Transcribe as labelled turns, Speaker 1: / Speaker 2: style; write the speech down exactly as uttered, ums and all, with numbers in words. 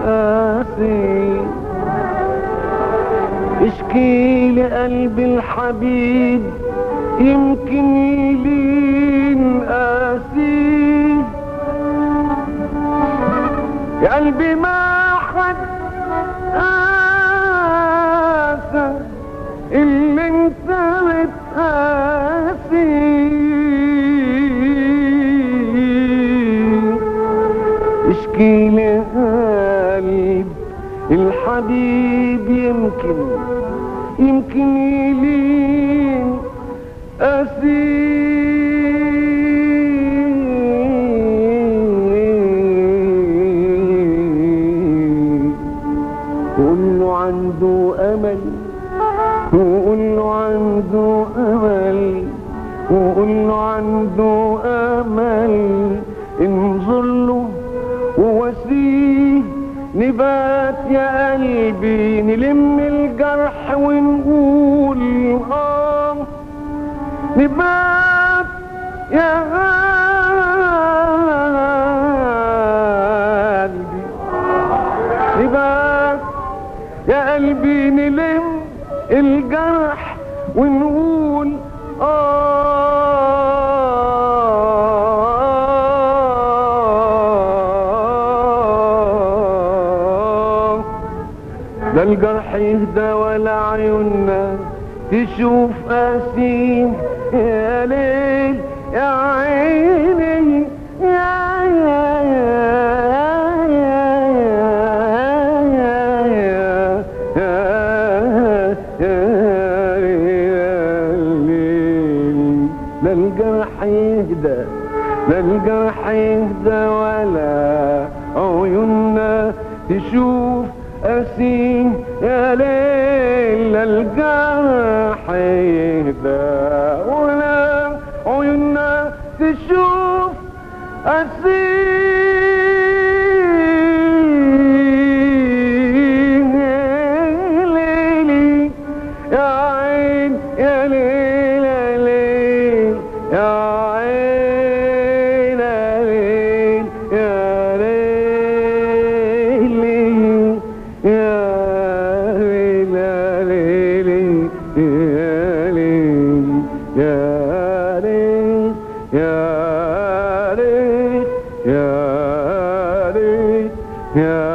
Speaker 1: قاسي، اشكي لقلبي الحبيب يمكن يلين قاسي. يا قلبي ما حد قاسى اللي انت بتقاسي، اشكي لقلب الحبيب يمكن يمكن يلين قاسي. قول له عنده امل، وقول له عنده امل، وقول له عنده امل، انظر له وواسيه. نبات يا قلبي نلم الجرح ونقول اه، نبات يا قلبي، نبات يا قلبي نلم الجرح ونقول آه. لا الجرح يهدى ولا عيوننا تشوف قاسين. يا ليل يا عيني يا يا يا لا الجرح يهدى، لا الجرح يهدى ولا عيوننا تشوف قاسين. يا ليل لا الجرح يهدى ولا عيوننا تشوف قاسين. يا ليلي يا عين يا ليل يا ليل يا عين يا ليل يا ليل يا ليل يا ليل يا ليل يا